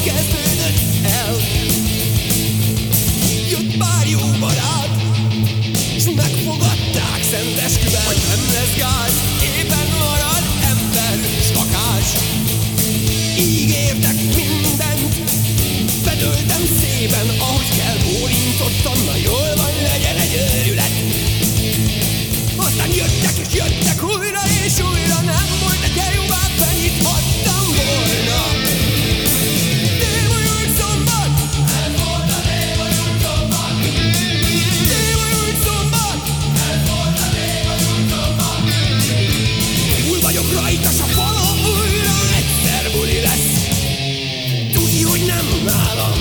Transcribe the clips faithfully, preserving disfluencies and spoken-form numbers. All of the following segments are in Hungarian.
kezdődött el. Jött pár jó barát, s megfogadták szent esküvel, hogy nem lesz gáz, éppen marad ember s lakás. Ígértek mindent, bedöltem szépen, ahogy kell, bólintottam, na jól van, legyen egy őrület. Aztán jöttek és jöttek újra és újra, nem volt egy eljóvá, benyithattam volna. Dévajult szombat! Ez volt a dévajult szombat! Dévajult szombat! Ez volt a dévajult szombat! Túl vagyok rajta, s a fala újra egyszer buli lesz. Tudj, hogy nem nálam.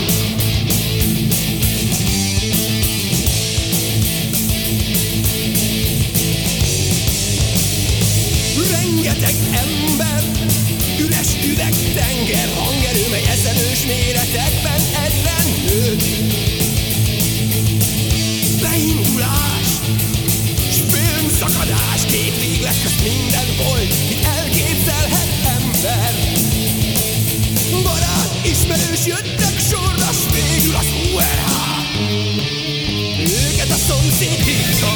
Rengeteg ember, üres üvegtenger, hangerő, mely eszelős méretekben egyben nő. Beindulás, s filmszakadás, két véglet közt minden volt, mit elképzelhet ember. Barát, ismerős jöttek sorra, s végül az u er há. Őket a szomszéd hívta.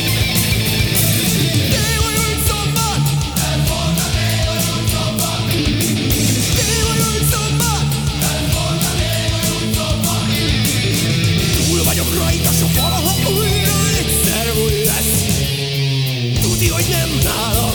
Vagyok rajta, s valaha újra egyszer buli lesz. Tudj, hogy nem nálam.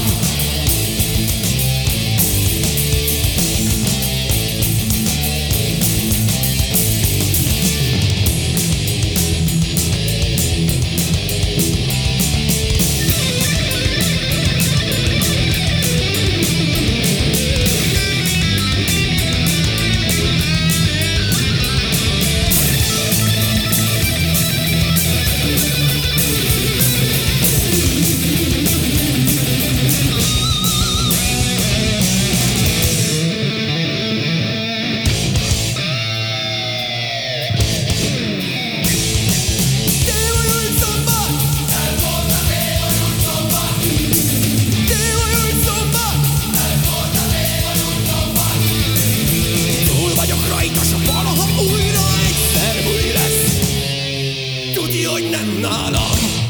Tudj, hogy nem nálam.